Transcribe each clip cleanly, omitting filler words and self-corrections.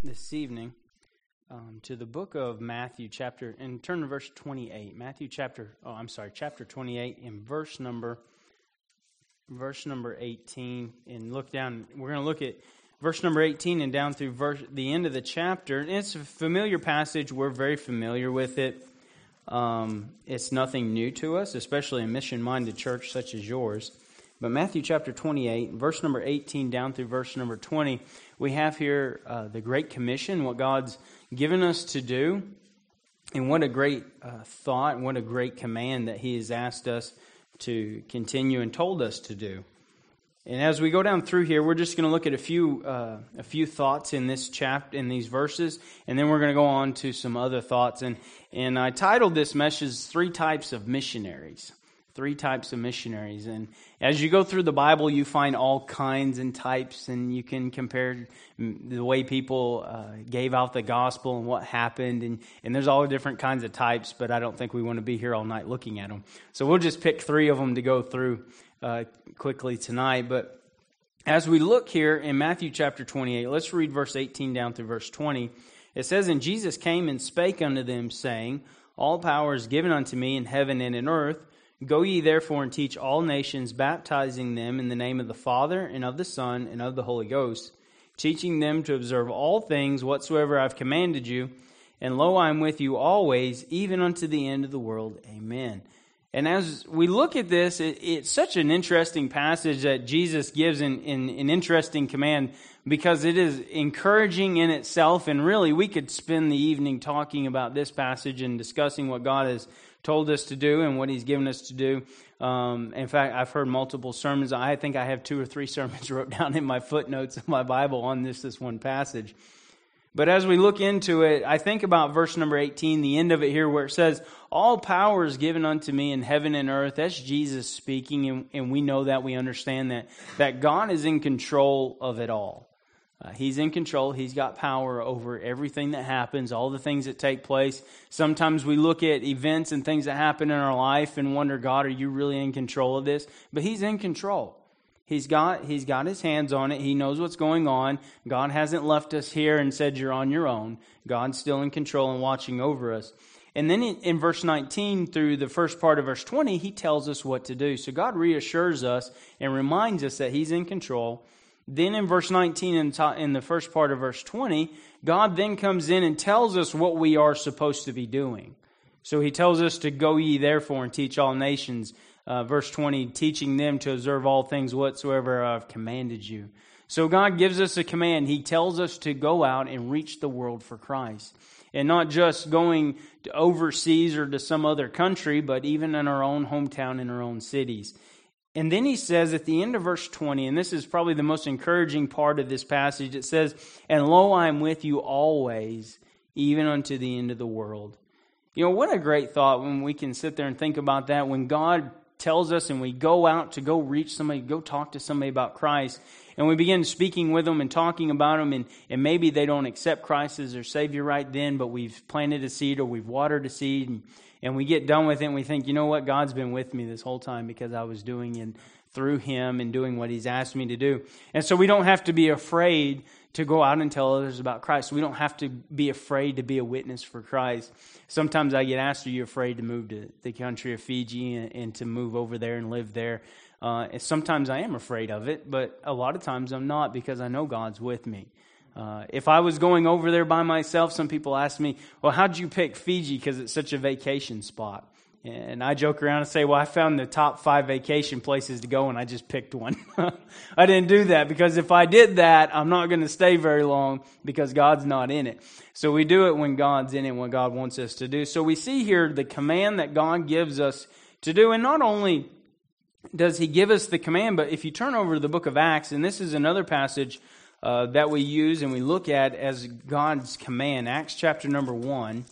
this evening to the book of Matthew and turn to verse 28. Chapter 28 in verse number 18, and look down. We're going to look at verse number 18 and down through the end of the chapter. And it's a familiar passage. We're very familiar with it. It's nothing new to us, especially a mission-minded church such as yours. But Matthew chapter 28, verse number 18 down through verse number 20, we have here the Great Commission, what God's given us to do, and what a great thought, and what a great command that He has asked us to continue and told us to do. And as we go down through here, we're just going to look at a few thoughts in this chapter, in these verses, and then we're going to go on to some other thoughts. And I titled this message, Three Types of Missionaries. Three types of missionaries. And as you go through the Bible, you find all kinds and types, and you can compare the way people gave out the gospel and what happened. And there's all different kinds of types, but I don't think we want to be here all night looking at them. So we'll just pick three of them to go through quickly tonight. But as we look here in Matthew chapter 28, let's read verse 18 down through verse 20. It says, "And Jesus came and spake unto them, saying, All power is given unto me in heaven and in earth. Go ye therefore and teach all nations, baptizing them in the name of the Father, and of the Son, and of the Holy Ghost, teaching them to observe all things whatsoever I have commanded you. And lo, I am with you always, even unto the end of the world. Amen." And as we look at this, it's such an interesting passage that Jesus gives in an interesting command, because it is encouraging in itself. And really, we could spend the evening talking about this passage and discussing what God has told us to do and what He's given us to do. In fact, I've heard multiple sermons. I think I have 2 or 3 sermons wrote down in my footnotes of my Bible on this one passage. But as we look into it, I think about verse number 18, the end of it here, where it says, "All power is given unto me in heaven and earth." That's Jesus speaking, and we know that, we understand that God is in control of it all. He's in control. He's got power over everything that happens, all the things that take place. Sometimes we look at events and things that happen in our life and wonder, God, are you really in control of this? But He's in control. He's got His hands on it. He knows what's going on. God hasn't left us here and said you're on your own. God's still in control and watching over us. And then in verse 19 through the first part of verse 20, He tells us what to do. So God reassures us and reminds us that He's in control. Then in verse 19 in the first part of verse 20, God then comes in and tells us what we are supposed to be doing. So He tells us to go ye therefore and teach all nations. Verse 20, teaching them to observe all things whatsoever I have commanded you. So God gives us a command. He tells us to go out and reach the world for Christ. And not just going to overseas or to some other country, but even in our own hometown, in our own cities. And then He says at the end of verse 20, and this is probably the most encouraging part of this passage, it says, "And lo, I am with you always, even unto the end of the world." You know, what a great thought when we can sit there and think about that, when God tells us and we go out to go reach somebody, go talk to somebody about Christ, and we begin speaking with them and talking about them, and maybe they don't accept Christ as their Savior right then, but we've planted a seed or we've watered a seed, and we get done with it and we think, you know what, God's been with me this whole time because I was doing it through Him and doing what He's asked me to do. And so we don't have to be afraid to go out and tell others about Christ. We don't have to be afraid to be a witness for Christ. Sometimes I get asked, are you afraid to move to the country of Fiji and to move over there and live there? And sometimes I am afraid of it, but a lot of times I'm not, because I know God's with me. If I was going over there by myself, some people ask me, well, how'd you pick Fiji because it's such a vacation spot? And I joke around and say, well, I found the top 5 vacation places to go and I just picked one. I didn't do that because if I did that, I'm not going to stay very long because God's not in it. So we do it when God's in it, when God wants us to do. So we see here the command that God gives us to do. And not only does He give us the command, but if you turn over to the book of Acts, and this is another passage that we use and we look at as God's command, Acts chapter number 1.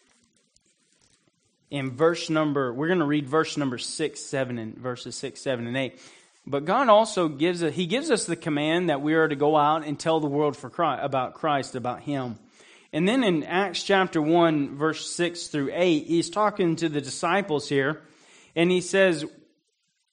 In we're going to read verse number 6, 7, and verses 6, 7, and 8. But God also gives us the command that we are to go out and tell the world about Christ, about Him. And then in Acts chapter 1, verse 6 through 8, He's talking to the disciples here, and He says,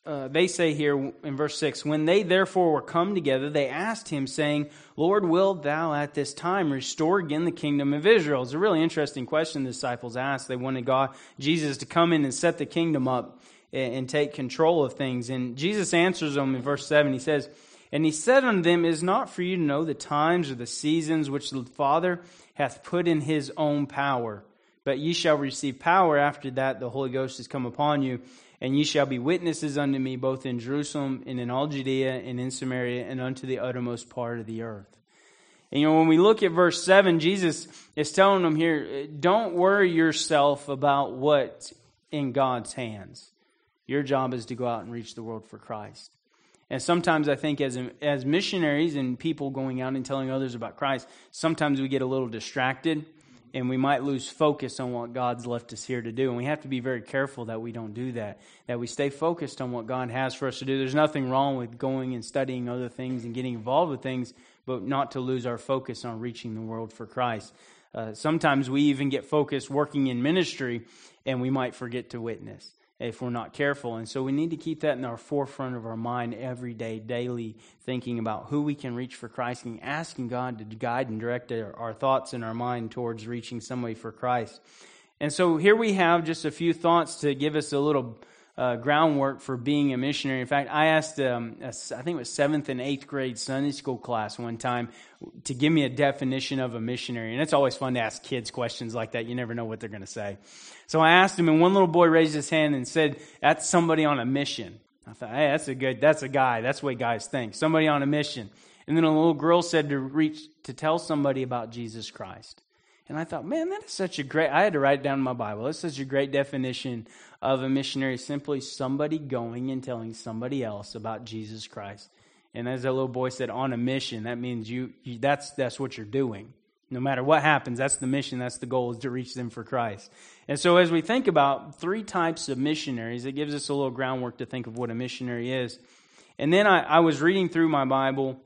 they say here in verse 6, when they therefore were come together, they asked him, saying, Lord, wilt thou at this time restore again the kingdom of Israel? It's a really interesting question the disciples asked. They wanted Jesus to come in and set the kingdom up and take control of things. And Jesus answers them in verse 7. He says, and he said unto them, it is not for you to know the times or the seasons which the Father hath put in his own power. But ye shall receive power after that the Holy Ghost is come upon you. And ye shall be witnesses unto me both in Jerusalem and in all Judea and in Samaria and unto the uttermost part of the earth. And when we look at verse 7, Jesus is telling them here, don't worry yourself about what's in God's hands. Your job is to go out and reach the world for Christ. And sometimes I think as missionaries and people going out and telling others about Christ, sometimes we get a little distracted and we might lose focus on what God's left us here to do. And we have to be very careful that we don't do that we stay focused on what God has for us to do. There's nothing wrong with going and studying other things and getting involved with things, but not to lose our focus on reaching the world for Christ. Sometimes we even get focused working in ministry and we might forget to witness if we're not careful. And so we need to keep that in our forefront of our mind every day, daily, thinking about who we can reach for Christ and asking God to guide and direct our thoughts and our mind towards reaching somebody for Christ. And so here we have just a few thoughts to give us a little groundwork for being a missionary. In fact, I asked, I think it was 7th and 8th grade Sunday school class one time to give me a definition of a missionary. And it's always fun to ask kids questions like that. You never know what they're going to say. So I asked him, and one little boy raised his hand and said, that's somebody on a mission. I thought, hey, that's a guy. That's the way guys think. Somebody on a mission. And then a little girl said to tell somebody about Jesus Christ. And I thought, man, that is such a great, I had to write it down in my Bible. That's such a great definition of a missionary, simply somebody going and telling somebody else about Jesus Christ. And as that little boy said, on a mission, that means that's what you're doing. No matter what happens, that's the mission, that's the goal, is to reach them for Christ. And so as we think about 3 types of missionaries, it gives us a little groundwork to think of what a missionary is. And then I was reading through my Bible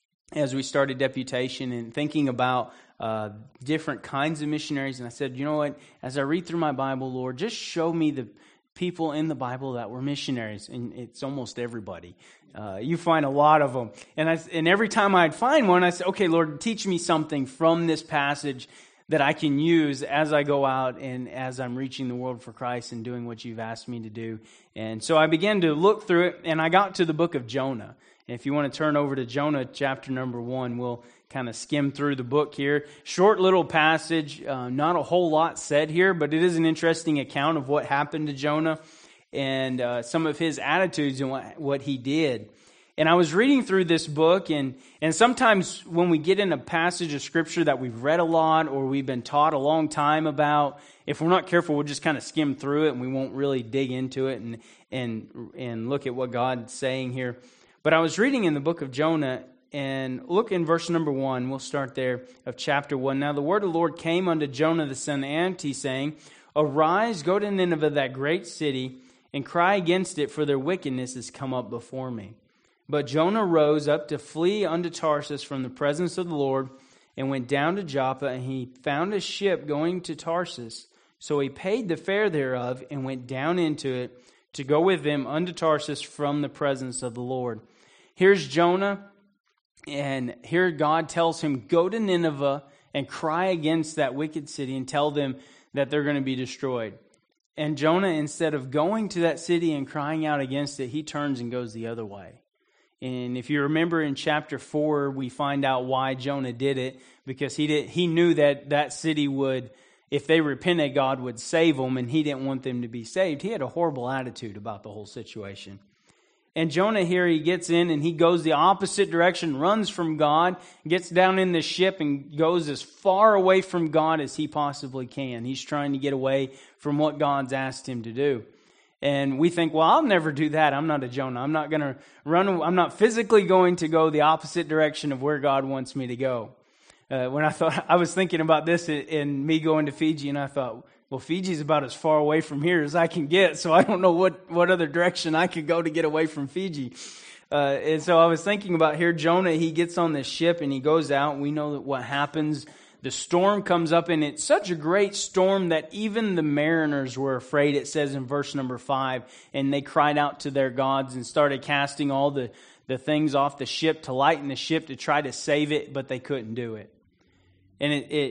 as we started deputation and thinking about different kinds of missionaries. And I said, you know what, as I read through my Bible, Lord, just show me the people in the Bible that were missionaries. And it's almost everybody. You find a lot of them. And every time I'd find one, I said, okay, Lord, teach me something from this passage that I can use as I go out and as I'm reaching the world for Christ and doing what you've asked me to do. And so I began to look through it, and I got to the book of Jonah. And if you want to turn over to Jonah chapter number 1, we'll kind of skim through the book here. Short little passage, not a whole lot said here, but it is an interesting account of what happened to Jonah and some of his attitudes and what he did. And I was reading through this book, and sometimes when we get in a passage of Scripture that we've read a lot or we've been taught a long time about, if we're not careful, we'll just kind of skim through it and we won't really dig into it and look at what God's saying here. But I was reading in the book of Jonah, and look in verse number 1. We'll start there of chapter 1. Now the word of the Lord came unto Jonah the son of Amittai, saying, Arise, go to Nineveh, that great city, and cry against it, for their wickedness is come up before me. But Jonah rose up to flee unto Tarsus from the presence of the Lord, and went down to Joppa, and he found a ship going to Tarsus. So he paid the fare thereof, and went down into it, to go with them unto Tarsus from the presence of the Lord. Here's Jonah, and here God tells him, go to Nineveh and cry against that wicked city and tell them that they're going to be destroyed. And Jonah, instead of going to that city and crying out against it, he turns and goes the other way. And if you remember in chapter 4, we find out why Jonah did it, because he knew that city would, if they repented, God would save them, and he didn't want them to be saved. He had a horrible attitude about the whole situation. And Jonah here, he gets in and he goes the opposite direction, runs from God, gets down in the ship and goes as far away from God as he possibly can. He's trying to get away from what God's asked him to do. And we think, well, I'll never do that. I'm not a Jonah. I'm not going to run. I'm not physically going to go the opposite direction of where God wants me to go. When I was thinking about this in me going to Fiji, and I thought, well, Fiji's about as far away from here as I can get, so I don't know what other direction I could go to get away from Fiji. And so I was thinking about here, Jonah, he gets on this ship and he goes out. We know that what happens. The storm comes up, and it's such a great storm that even the mariners were afraid, it says in verse number 5, and they cried out to their gods and started casting all the things off the ship to lighten the ship to try to save it, but they couldn't do it. And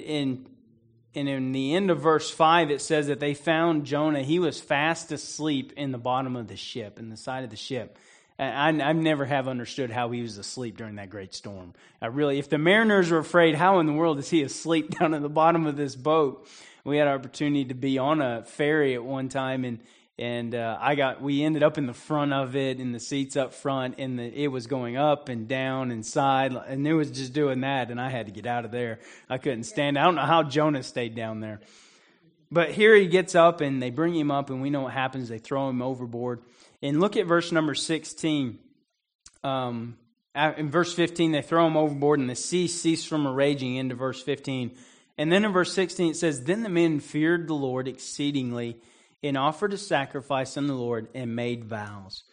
in the end of verse 5, it says that they found Jonah. He was fast asleep in the bottom of the ship, in the side of the ship. I never have understood how he was asleep during that great storm. If the mariners were afraid, how in the world is he asleep down at the bottom of this boat? We had an opportunity to be on a ferry at one time, and we ended up in the front of it, in the seats up front, and it was going up and down and side, and it was just doing that, and I had to get out of there. I couldn't stand. I don't know how Jonah stayed down there. But here he gets up, and they bring him up, and we know what happens. They throw him overboard. And look at verse number 16. In verse 15, they throw him overboard, and the sea ceased from raging, into verse 15. And then in verse 16, it says, Then the men feared the Lord exceedingly, and offered a sacrifice unto the Lord, and made vows.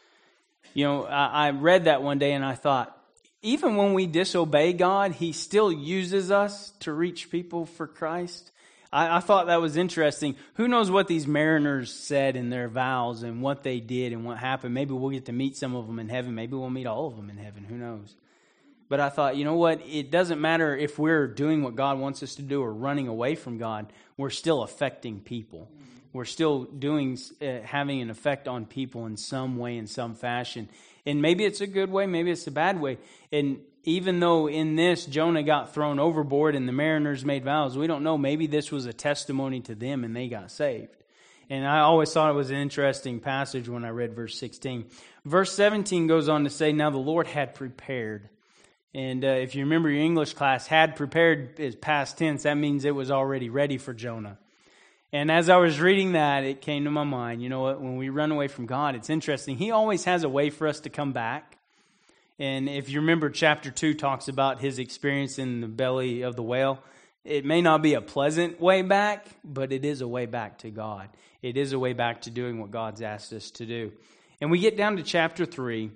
I read that one day, and I thought, even when we disobey God, He still uses us to reach people for Christ. I thought that was interesting. Who knows what these mariners said in their vows and what they did and what happened. Maybe we'll get to meet some of them in heaven. Maybe we'll meet all of them in heaven. Who knows? But I thought, you know what? It doesn't matter if we're doing what God wants us to do or running away from God. We're still affecting people. We're still having an effect on people in some way, in some fashion. And maybe it's a good way, maybe it's a bad way. And even though in this Jonah got thrown overboard and the mariners made vows, we don't know. Maybe this was a testimony to them and they got saved. And I always thought it was an interesting passage when I read verse 16. Verse 17 goes on to say, Now the Lord had prepared. And if you remember your English class, had prepared is past tense. That means it was already ready for Jonah. And as I was reading that, it came to my mind, you know what, when we run away from God, it's interesting. He always has a way for us to come back. And if you remember, chapter 2 talks about his experience in the belly of the whale. It may not be a pleasant way back, but it is a way back to God. It is a way back to doing what God's asked us to do. And we get down to chapter 3,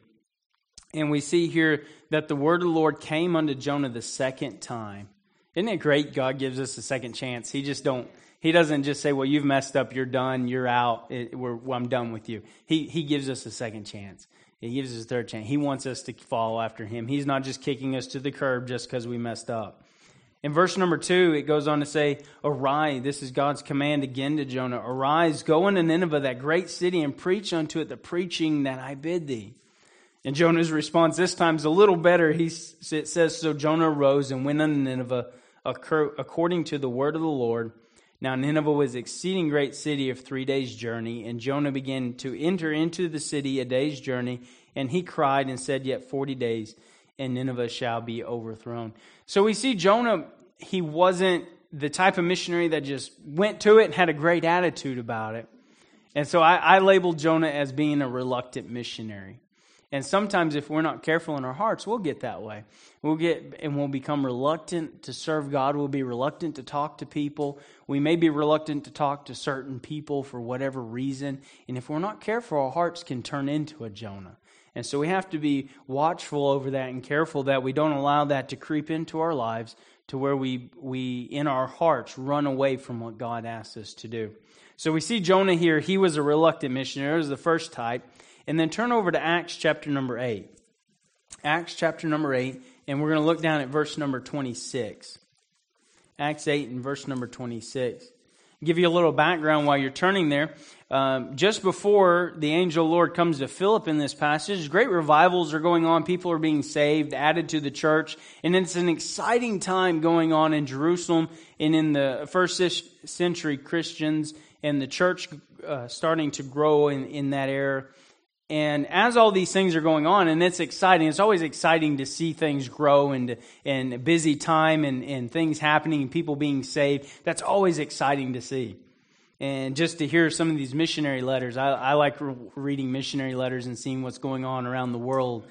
and we see here that the word of the Lord came unto Jonah the second time. Isn't it great? God gives us a second chance. He doesn't just say, well, you've messed up, you're done, you're out, I'm done with you. He gives us a second chance. He gives us a third chance. He wants us to follow after him. He's not just kicking us to the curb just because we messed up. In verse number 2, it goes on to say, Arise, this is God's command again to Jonah. Arise, go unto Nineveh, that great city, and preach unto it the preaching that I bid thee. And Jonah's response this time is a little better. It says, So Jonah arose and went unto Nineveh according to the word of the Lord. Now Nineveh was an exceeding great city of 3 days' journey, and Jonah began to enter into the city a day's journey, and he cried and said, Yet 40 days, and Nineveh shall be overthrown. So we see Jonah, he wasn't the type of missionary that just went to it and had a great attitude about it. And so I labeled Jonah as being a reluctant missionary. And sometimes if we're not careful in our hearts, we'll get that way. We'll become reluctant to serve God. We'll be reluctant to talk to people. We may be reluctant to talk to certain people for whatever reason. And if we're not careful, our hearts can turn into a Jonah. And so we have to be watchful over that and careful that we don't allow that to creep into our lives to where we in our hearts run away from what God asks us to do. So we see Jonah here. He was a reluctant missionary. It was the first type. And then turn over to Acts chapter number 8. Acts chapter number 8, and we're going to look down at verse number 26. Acts 8 and verse number 26. Give you a little background while you're turning there. Just before the angel of the Lord comes to Philip in this passage, great revivals are going on. People are being saved, added to the church. And it's an exciting time going on in Jerusalem and in the first century Christians and the church starting to grow in that era. And as all these things are going on, and it's exciting, it's always exciting to see things grow and a busy time and things happening and people being saved. That's always exciting to see. And just to hear some of these missionary letters, I like reading missionary letters and seeing what's going on around the world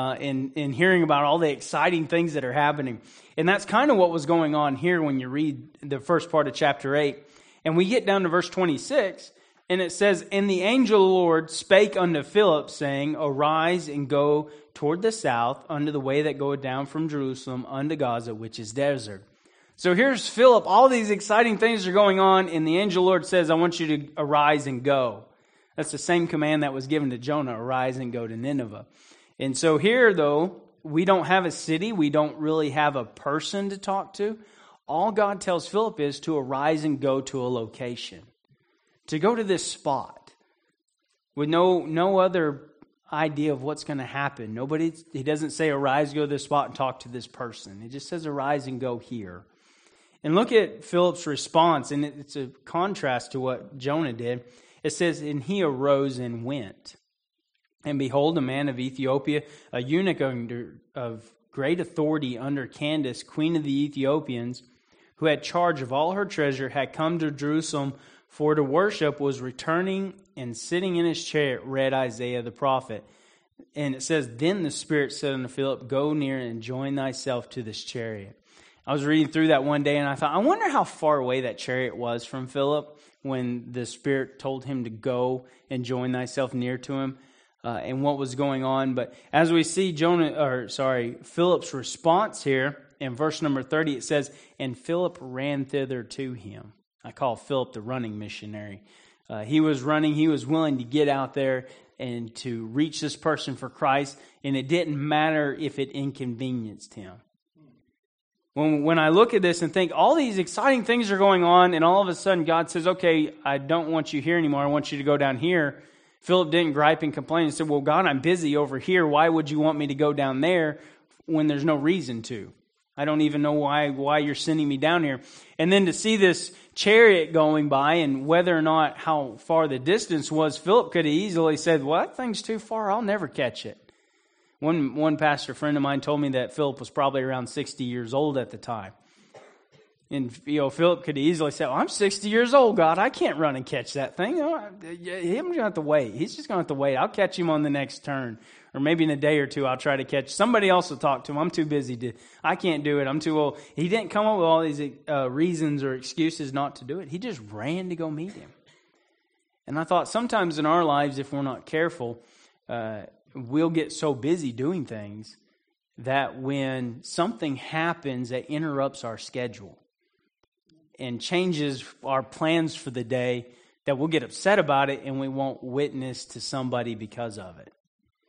and hearing about all the exciting things that are happening. And that's kind of what was going on here when you read the first part of chapter 8. And we get down to verse 26. And it says, And the angel of the Lord spake unto Philip, saying, Arise and go toward the south, unto the way that goeth down from Jerusalem unto Gaza, which is desert. So here's Philip. All these exciting things are going on, and the angel Lord says, I want you to arise and go. That's the same command that was given to Jonah, arise and go to Nineveh. And so here, though, we don't have a city. We don't really have a person to talk to. All God tells Philip is to arise and go to a location, to go to this spot with no other idea of what's going to happen. He doesn't say arise, go to this spot and talk to this person. He just says arise and go here. And look at Philip's response, and it's a contrast to what Jonah did. It says, and he arose and went. And behold, a man of Ethiopia, a eunuch of great authority under Candace, queen of the Ethiopians, who had charge of all her treasure, had come to Jerusalem for to worship, was returning and sitting in his chariot, read Isaiah the prophet. And it says, then the Spirit said unto Philip, go near and join thyself to this chariot. I was reading through that one day and I thought, I wonder how far away that chariot was from Philip when the Spirit told him to go and join thyself near to him. And what was going on. But as we see Philip's response here in verse number 30, it says, and Philip ran thither to him. I call Philip the running missionary. He was running. He was willing to get out there and to reach this person for Christ. And it didn't matter if it inconvenienced him. When I look at this and think all these exciting things are going on, and all of a sudden God says, okay, I don't want you here anymore. I want you to go down here. Philip didn't gripe and complain and said, well, God, I'm busy over here. Why would you want me to go down there when there's no reason to? I don't even know why you're sending me down here. And then to see this chariot going by and whether or not how far the distance was, Philip could have easily said, well, that thing's too far. I'll never catch it. One pastor friend of mine told me that Philip was probably around 60 years old at the time. And, Philip could easily say, well, I'm 60 years old, God. I can't run and catch that thing. He's going to have to wait. He's just going to have to wait. I'll catch him on the next turn. Or maybe in a day or two, I'll try to catch. Somebody else will talk to him. I'm too busy. I can't do it. I'm too old. He didn't come up with all these reasons or excuses not to do it. He just ran to go meet him. And I thought sometimes in our lives, if we're not careful, we'll get so busy doing things that when something happens that interrupts our schedule and changes our plans for the day, that we'll get upset about it and we won't witness to somebody because of it.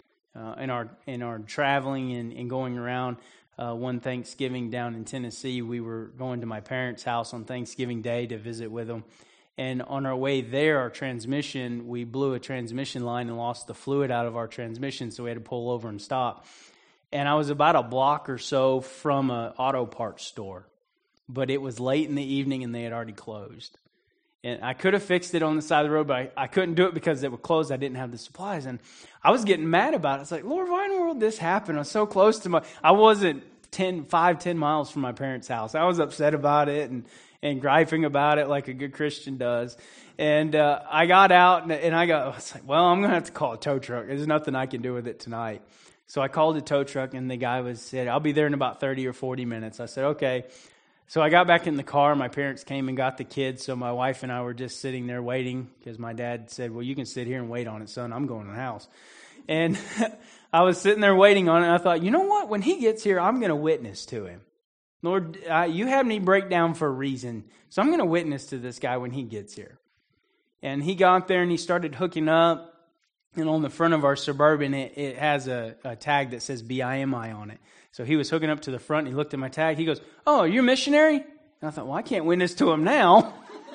In our traveling and going around, one Thanksgiving down in Tennessee, we were going to my parents' house on Thanksgiving Day to visit with them. And on our way there, we blew a transmission line and lost the fluid out of our transmission, so we had to pull over and stop. And I was about a block or so from an auto parts store. But it was late in the evening and they had already closed. And I could have fixed it on the side of the road, but I couldn't do it because they were closed. I didn't have the supplies. And I was getting mad about it. It's like, Lord, why in the world did this happen? I was so close to I wasn't 10 miles from my parents' house. I was upset about it and griping about it like a good Christian does. And I got out and I was like, well, I'm going to have to call a tow truck. There's nothing I can do with it tonight. So I called a tow truck and the guy said, I'll be there in about 30 or 40 minutes. I said, okay. So I got back in the car. My parents came and got the kids. So my wife and I were just sitting there waiting because my dad said, well, you can sit here and wait on it, son. I'm going to the house. And I was sitting there waiting on it. And I thought, you know what? When he gets here, I'm going to witness to him. Lord, you had me break down for a reason. So I'm going to witness to this guy when he gets here. And he got there and he started hooking up. And on the front of our Suburban, it has a tag that says BIMI on it. So he was hooking up to the front, and he looked at my tag. He goes, oh, you're a missionary? And I thought, well, I can't witness to him now.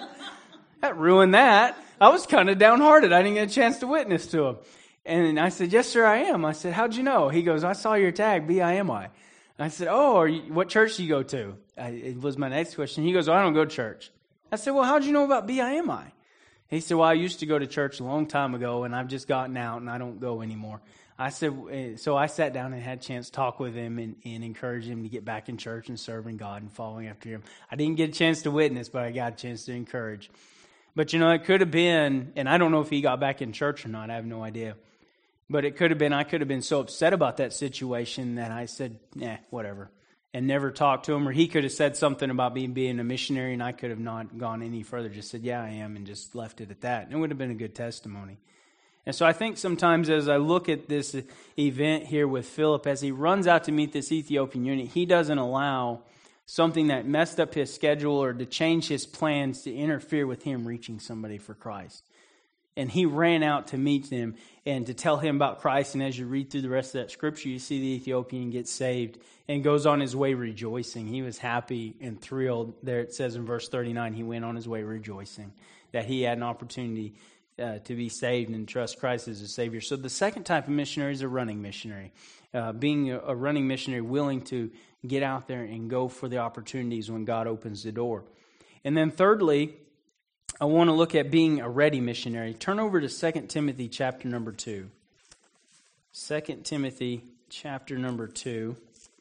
That ruined that. I was kind of downhearted. I didn't get a chance to witness to him. And I said, yes, sir, I am. I said, how'd you know? He goes, I saw your tag, BIMI. I said, oh, what church do you go to? It was my next question. He goes, well, I don't go to church. I said, well, how'd you know about BIMI? He said, well, I used to go to church a long time ago, and I've just gotten out, and I don't go anymore. I said, so I sat down and had a chance to talk with him and encourage him to get back in church and serving God and following after him. I didn't get a chance to witness, but I got a chance to encourage. But, it could have been, and I don't know if he got back in church or not. I have no idea. But it could have been, I could have been so upset about that situation that I said, whatever, and never talked to him. Or he could have said something about being a missionary, and I could have not gone any further, just said, yeah, I am, and just left it at that. And it would have been a good testimony. And so I think sometimes as I look at this event here with Philip, as he runs out to meet this Ethiopian eunuch, he doesn't allow something that messed up his schedule or to change his plans to interfere with him reaching somebody for Christ. And he ran out to meet them and to tell him about Christ. And as you read through the rest of that scripture, you see the Ethiopian get saved and goes on his way rejoicing. He was happy and thrilled. There it says in verse 39, he went on his way rejoicing that he had an opportunity to be saved and trust Christ as a Savior. So the second type of missionary is a running missionary. Being a running missionary, willing to get out there and go for the opportunities when God opens the door. And then thirdly, I want to look at being a ready missionary. Turn over to 2 Timothy chapter number 2. 2 Timothy chapter number 2.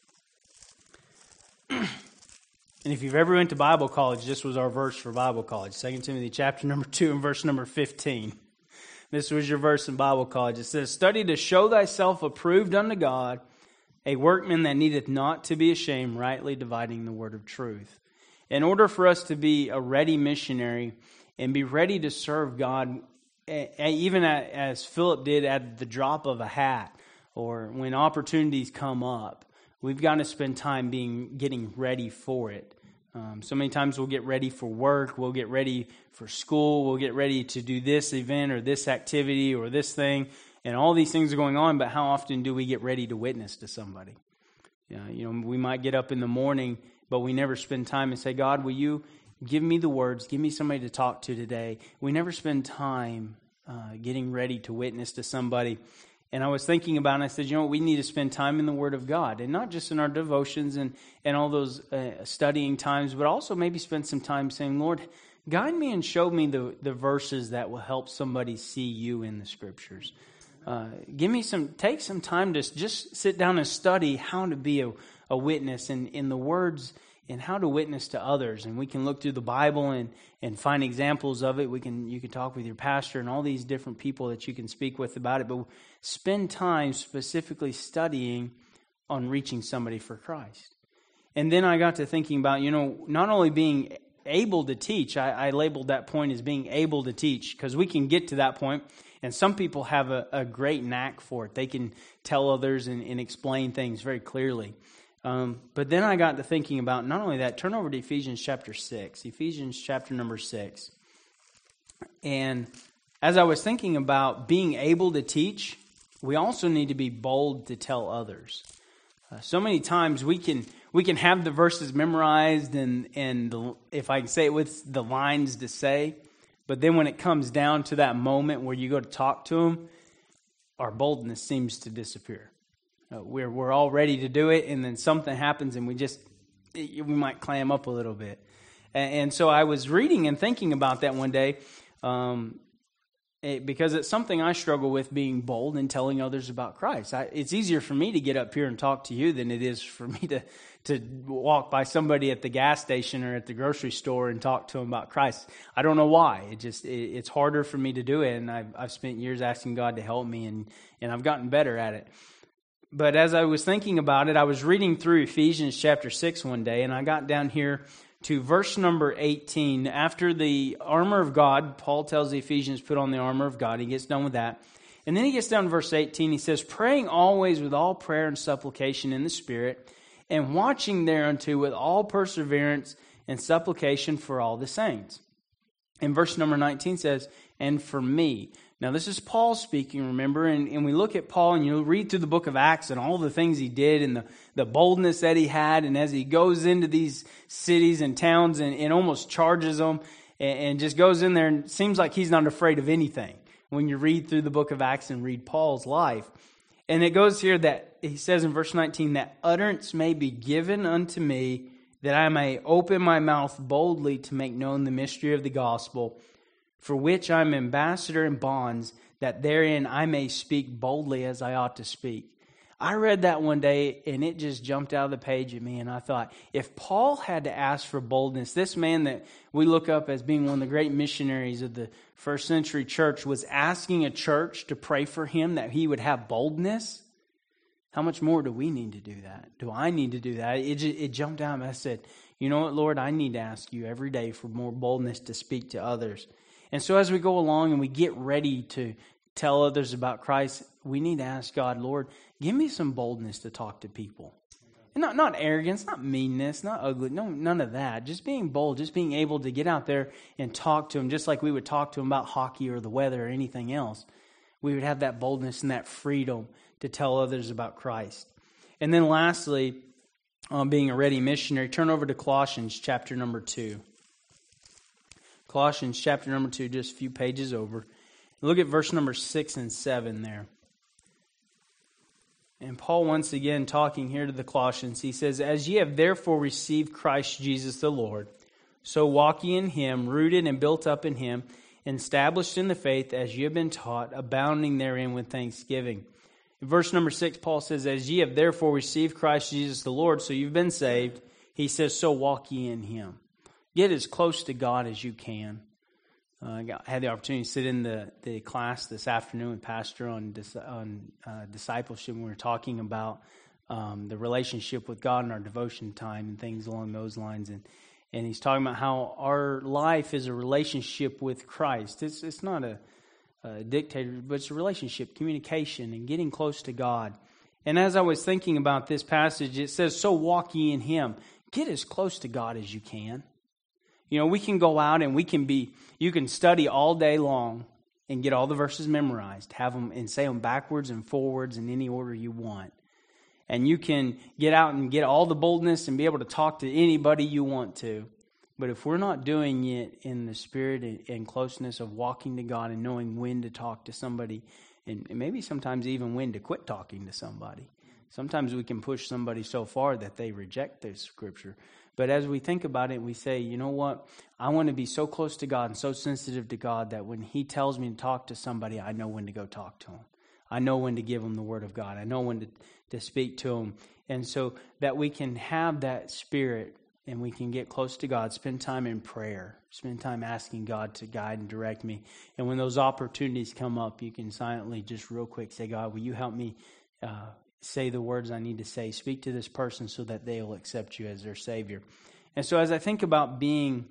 And if you've ever went to Bible college, this was our verse for Bible college. 2 Timothy chapter number 2 and verse number 15. This was your verse in Bible college. It says, "Study to show thyself approved unto God, a workman that needeth not to be ashamed, rightly dividing the word of truth." In order for us to be a ready missionary and be ready to serve God, even as Philip did at the drop of a hat, or when opportunities come up, we've got to spend time getting ready for it. So many times we'll get ready for work, we'll get ready for school, we'll get ready to do this event or this activity or this thing, and all these things are going on, but how often do we get ready to witness to somebody? We might get up in the morning, but we never spend time and say, "God, will you give me the words, give me somebody to talk to today?" We never spend time getting ready to witness to somebody. And I was thinking about it, and I said, we need to spend time in the Word of God, and not just in our devotions and all those studying times, but also maybe spend some time saying, "Lord, guide me and show me the verses that will help somebody see you in the Scriptures." Take some time to just sit down and study how to be a witness and in the words and how to witness to others. And we can look through the Bible and find examples of it. You can talk with your pastor and all these different people that you can speak with about it. But spend time specifically studying on reaching somebody for Christ. And then I got to thinking about, not only being able to teach, I labeled that point as being able to teach, because we can get to that point. And some people have a great knack for it. They can tell others and explain things very clearly. But then I got to thinking about not only that, turn over to Ephesians chapter 6. Ephesians chapter number 6. And as I was thinking about being able to teach, we also need to be bold to tell others. So many times we can have the verses memorized and if I can say it with the lines to say, but then when it comes down to that moment where you go to talk to them, our boldness seems to disappear. We're all ready to do it, and then something happens, and we might clam up a little bit. And so I was reading and thinking about that one day, because it's something I struggle with, being bold and telling others about Christ. It's easier for me to get up here and talk to you than it is for me to walk by somebody at the gas station or at the grocery store and talk to them about Christ. I don't know why. It's harder for me to do it, and I've spent years asking God to help me, and I've gotten better at it. But as I was thinking about it, I was reading through Ephesians chapter 6 one day, and I got down here to verse number 18. After the armor of God, Paul tells the Ephesians, put on the armor of God. He gets done with that. And then he gets down to verse 18. He says, "Praying always with all prayer and supplication in the Spirit, and watching thereunto with all perseverance and supplication for all the saints." And verse number 19 says, "And for me." Now, this is Paul speaking, remember, and we look at Paul, and you read through the book of Acts and all the things he did and the boldness that he had, and as he goes into these cities and towns and almost charges them and just goes in there, and it seems like he's not afraid of anything when you read through the book of Acts and read Paul's life. And it goes here that he says in verse 19, "That utterance may be given unto me, that I may open my mouth boldly to make known the mystery of the gospel, for which I am ambassador in bonds, that therein I may speak boldly as I ought to speak." I read that one day, and it just jumped out of the page at me, and I thought, if Paul had to ask for boldness, this man that we look up as being one of the great missionaries of the first century church was asking a church to pray for him that he would have boldness, how much more do we need to do that? Do I need to do that? It jumped out, and I said, you know what, Lord, I need to ask you every day for more boldness to speak to others. And so as we go along and we get ready to tell others about Christ, we need to ask God, Lord, give me some boldness to talk to people. not arrogance, not meanness, not ugly, no, none of that. Just being bold, just being able to get out there and talk to them, just like we would talk to them about hockey or the weather or anything else. We would have that boldness and that freedom to tell others about Christ. And then lastly, being a ready missionary, turn over to Colossians chapter number 2. Colossians chapter number 2, just a few pages over. Look at verse number 6 and 7 there. And Paul, once again, talking here to the Colossians, he says, "As ye have therefore received Christ Jesus the Lord, so walk ye in him, rooted and built up in him, and established in the faith as ye have been taught, abounding therein with thanksgiving." In verse number 6, Paul says, "As ye have therefore received Christ Jesus the Lord," so you've been saved. He says, "So walk ye in him." Get as close to God as you can. I had the opportunity to sit in the class this afternoon with Pastor on discipleship. We were talking about the relationship with God in our devotion time and things along those lines. And he's talking about how our life is a relationship with Christ. It's not a dictator, but it's a relationship, communication, and getting close to God. And as I was thinking about this passage, it says, "So walk ye in him." Get as close to God as you can. You know, we can go out and you can study all day long and get all the verses memorized, have them and say them backwards and forwards in any order you want. And you can get out and get all the boldness and be able to talk to anybody you want to. But if we're not doing it in the spirit and closeness of walking to God and knowing when to talk to somebody, and maybe sometimes even when to quit talking to somebody. Sometimes we can push somebody so far that they reject the Scripture. But as we think about it, we say, you know what? I want to be so close to God and so sensitive to God that when he tells me to talk to somebody, I know when to go talk to him. I know when to give them the Word of God. I know when to speak to them. And so that we can have that spirit and we can get close to God, spend time in prayer, spend time asking God to guide and direct me. And when those opportunities come up, you can silently just real quick say, "God, will you help me say the words I need to say, speak to this person so that they will accept you as their Savior." And so as I think about being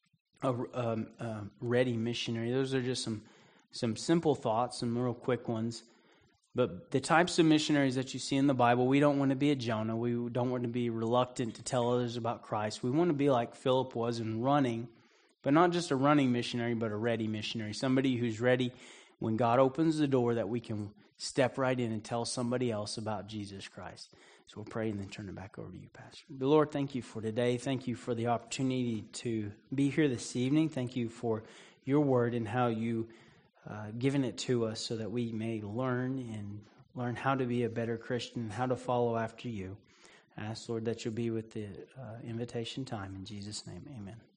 a ready missionary, those are just some simple thoughts, some real quick ones. But the types of missionaries that you see in the Bible, we don't want to be a Jonah. We don't want to be reluctant to tell others about Christ. We want to be like Philip was in running, but not just a running missionary, but a ready missionary. Somebody who's ready when God opens the door that we can step right in and tell somebody else about Jesus Christ. So we'll pray and then turn it back over to you, Pastor. But Lord, thank you for today. Thank you for the opportunity to be here this evening. Thank you for your word and how you given it to us so that we may learn how to be a better Christian, how to follow after you. I ask, Lord, that you'll be with the invitation time. In Jesus' name, amen.